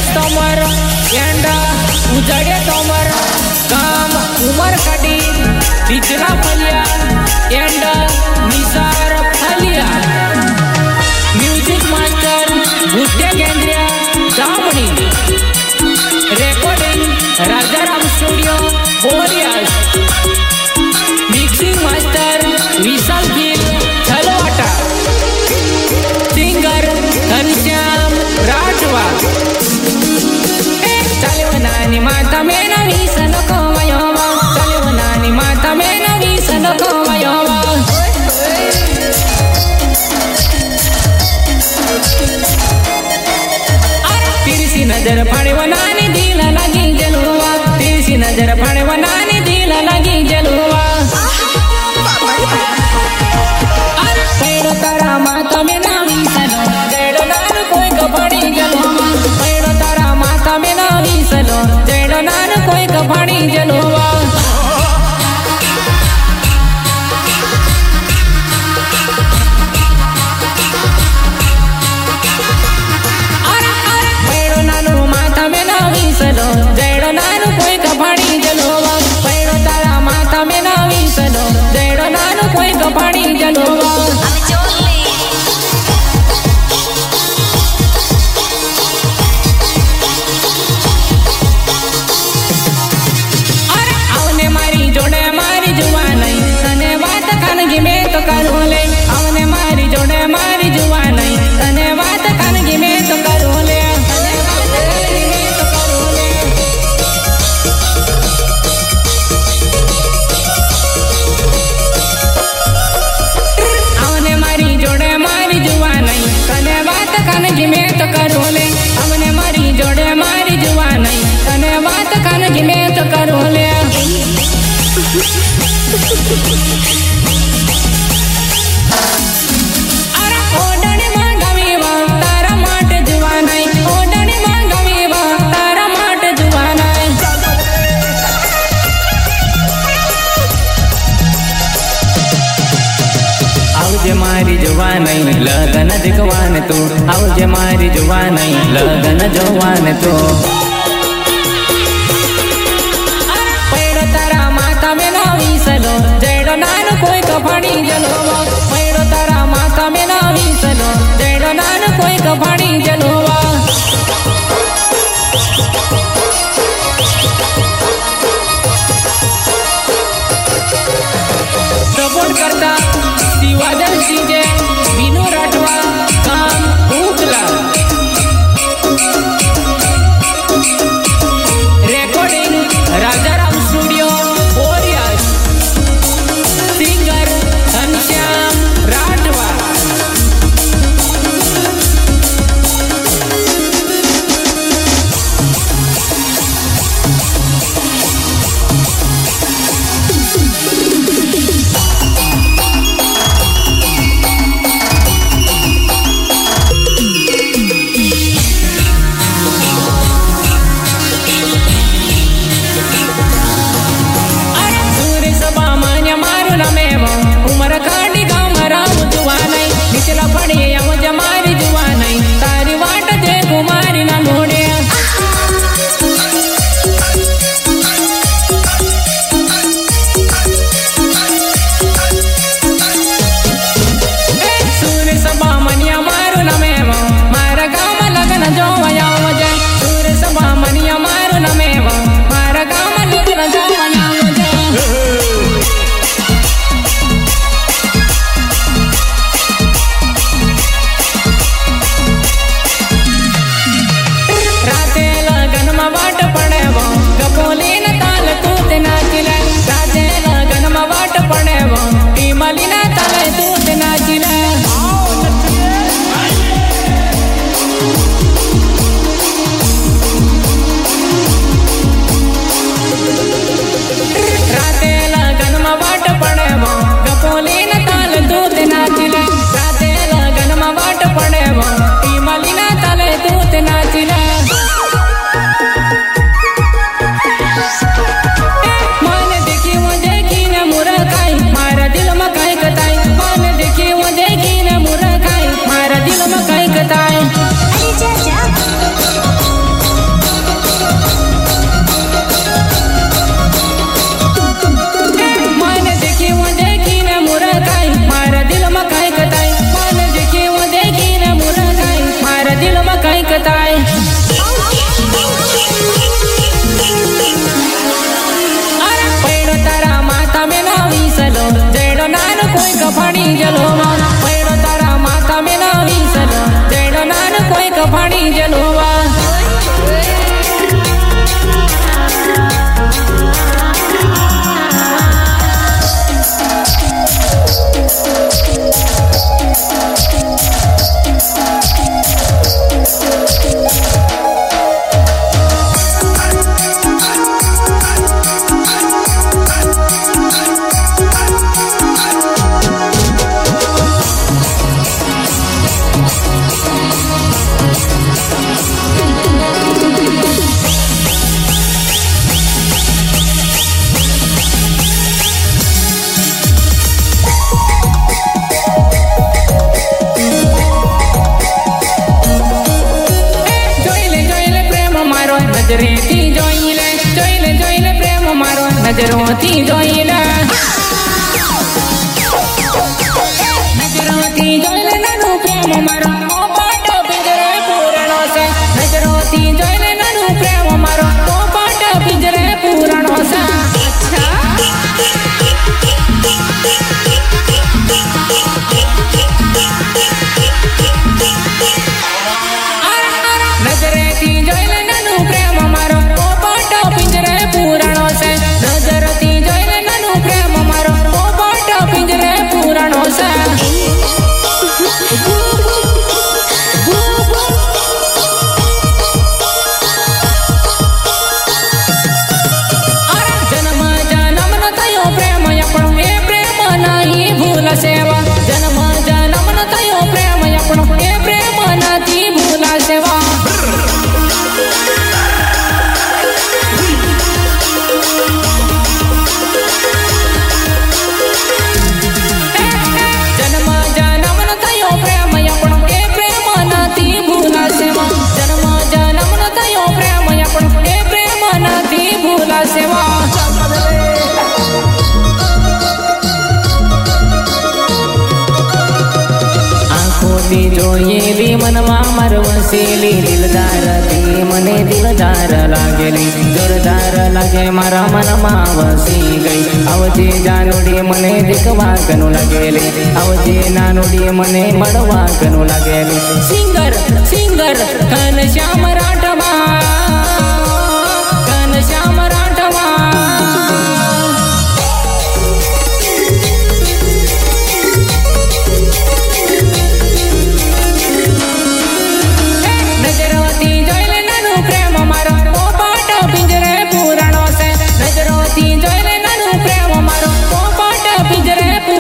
Tomar and उजड़े Tomar काम उमर कटी पिछला फलिया एंड निसार फलिया म्यूजिक मास्टर भुट्टे केंद्रिया दामनी रिकॉर्डिंग राजाराम स्टूडियो बोरियास मिक्सिंग मास्टर विशाल गिल छलवाटा सिंगर घनश्याम राठवा चलवनानी माता में नवी सनको वयोवा चलवनानी माता में नवी सनको वयोवा तिरसी नजर पड़े वनानी दिल लगी जलुआ तिरसी नजर पड़े वनानी दिल लगी जलुआ पैरो तारा माता में नवी सनो जेड़ो नान कोई कपड़ी जलुआ पैरो तारा माता में नवी सनो जेड़ो नान कोई कपड़ी जलुआ जेड़ो नानु कोई कपाड़ी जलोवा पैरो तारा माता में नवी सनो जेड़ो नानु कोई कपाड़ी जलोवा अरे आवने मारी जोड़े मारी जुआ नहीं तने बात कानगी में तो करो ले आवने मारी जोड़े मारी जुआ नहीं तने बात कानगी में तो करो ले में तो करो ले हमने मारी जोड़े मारी जुआ नहीं तने बात कानगी में तो करो ले अरे ओडने मांगवी वा तारा माट जुआ नहीं ओडने मांगवी वा तारा माट जुआ नहीं आवजे मारी जुआ नहीं लगन दिखवान तू आवजे मारी जुआ नहीं लगन जवान तू पैरो तारा माता में नवी सनो जेड़ो नान कोई कपाड़ी जलोवा पैरो तारा माता में नवी सनो जेड़ो नान कोई कपाड़ी जलोवा सपोर्ट करता शिवाजन सीजे विनू राठवा काम उकला रिकॉर्डिंग राजाराम स्टूडियो बोरियास सिंगर घनश्याम નજરેથી જોઈ લે પ્રેમ મારો નજરોથી જોઈ લે નજરોથી જોઈ લે નાનું પ્રેમ મારો પોપટ પિંજરે પૂરણો છે નજરોથી જોઈ લે નાનું પ્રેમ મારો પોપટ પિંજરે પૂરણો છે નજરેથી જોઈ લે નાનું પ્રેમ મારો પોપટ પિંજરે પૂરણો છે નજરથી જોઈ લે નાનું પ્રેમ મારો પોપટ પિંજરે પૂરણો છે જન્મ જન્મનો થયો પ્રેમ આપણો એ પ્રેમ નહીં ભૂલશેવા જન્મ જન્મનો થયો પ્રેમ આપણો એ પ્રેમ નથી ભૂલશેવા જોયેલી મનમાં માર વસેલી દિલદારથી મને દિલદાર લાગેલી જોરદાર લાગે મારા મનમાં વસી ગઈ આવજે જાનુડી મને દેખવા કનું લાગેલી આવજે નાનુડી મને મળવા કનું લાગેલી સિંગર ઘનશ્યામ રાઠવા